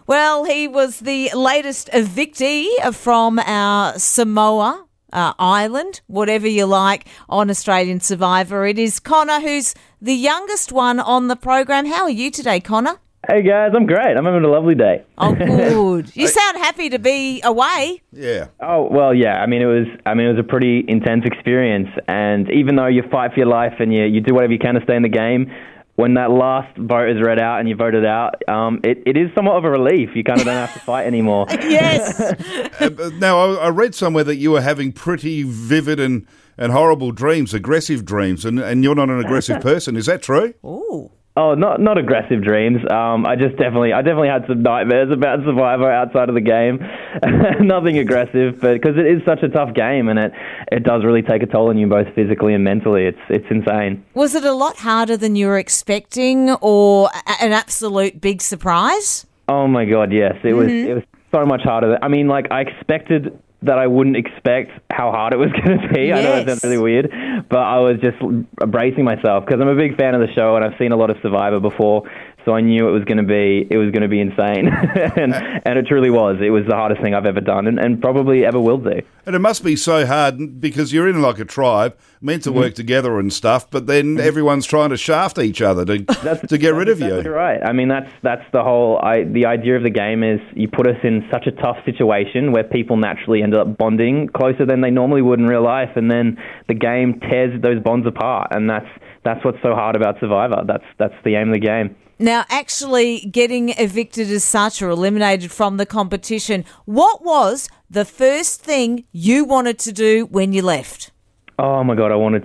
Well, he was the latest evictee from our Samoa island, whatever you like, on Australian Survivor. It is Connor, who's the youngest one on the program. How are you today, Connor? Hey guys, I'm great. I'm having a lovely day. Oh, good. You sound happy to be away. Yeah. Oh well, yeah. It was a pretty intense experience, and even though you fight for your life and you do whatever you can to stay in the game, when that last vote is read out and you voted out, it is somewhat of a relief. You kind of don't have to fight anymore. Yes. Now, I read somewhere that you were having pretty vivid and horrible dreams, aggressive dreams, and you're not an aggressive person. Is that true? Ooh. Oh, not aggressive dreams. I definitely had some nightmares about Survivor outside of the game. Nothing aggressive, but because it is such a tough game, and it does really take a toll on you both physically and mentally. It's insane. Was it a lot harder than you were expecting, or an absolute big surprise? Oh my God, yes. It was so much harder. I expected that I wouldn't expect how hard it was going to be. Yes. I know it sounds really weird, but I was just bracing myself because I'm a big fan of the show and I've seen a lot of Survivor before, so I knew it was going to be insane, and it truly was. It was the hardest thing I've ever done, and probably ever will do. And it must be so hard because you're in like a tribe, meant to work together and stuff, but then everyone's trying to shaft each other to get rid of you. Exactly right. That's the whole. The idea of the game is you put us in such a tough situation where people naturally end up bonding closer than they normally would in real life, and then the game tears those bonds apart, and that's what's so hard about Survivor. That's the aim of the game. Now, actually getting evicted as such or eliminated from the competition, what was the first thing you wanted to do when you left? Oh my God, I wanted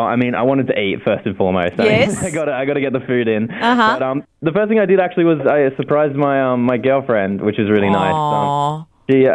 to eat first and foremost. Yes. I got to get the food in. Uh-huh. But the first thing I did actually was I surprised my girlfriend, which was really nice. Aww.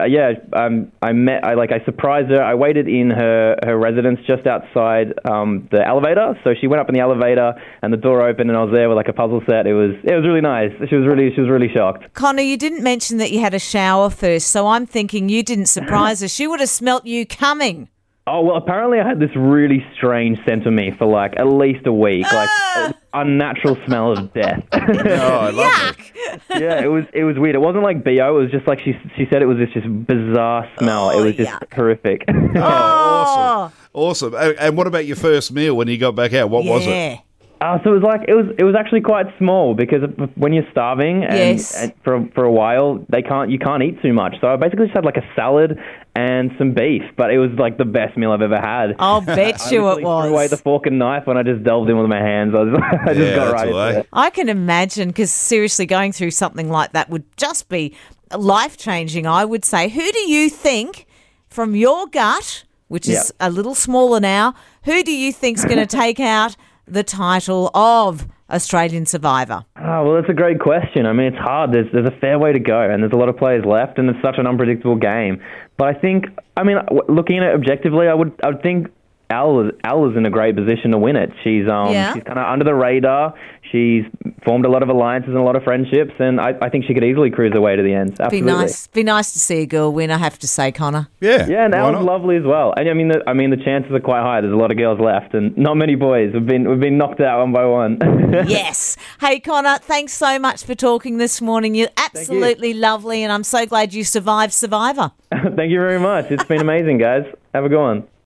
I surprised her. I waited in her residence just outside the elevator. So she went up in the elevator and the door opened and I was there with like a puzzle set. It was really nice. She was really shocked. Connor, you didn't mention that you had a shower first, so I'm thinking you didn't surprise her. She would have smelt you coming. Oh, well, apparently I had this really strange scent of me for like at least a week, like unnatural smell of death. Oh, I love it. Yeah, it was weird. It wasn't like BO. It was just like she said it was this just bizarre smell. It was just horrific. Oh, awesome. And what about your first meal when you got back out? What was it? So it was actually quite small because when you're starving and for a while you can't eat too much. So I basically just had like a salad and some beef, but it was like the best meal I've ever had. I'll bet you it was. Threw away the fork and knife when I just delved in with my hands. I just got right into it. I can imagine, because seriously, going through something like that would just be life-changing, I would say. Who do you think, from your gut, which is a little smaller now, who do you think's going to take out the title of Australian Survivor? Oh, well, that's a great question. It's hard. There's a fair way to go, and there's a lot of players left, and it's such an unpredictable game. But I think, looking at it objectively, I would think Elle is in a great position to win it. She's kind of under the radar. She's formed a lot of alliances and a lot of friendships, and I think she could easily cruise her way to the end. Absolutely. Be nice to see a girl win, I have to say, Connor. Yeah, and Elle's lovely as well. And the chances are quite high. There's a lot of girls left, and not many boys. We've been knocked out one by one. Yes. Hey, Connor, thanks so much for talking this morning. You're absolutely lovely, and I'm so glad you survived Survivor. Thank you very much. It's been amazing, guys. Have a good one.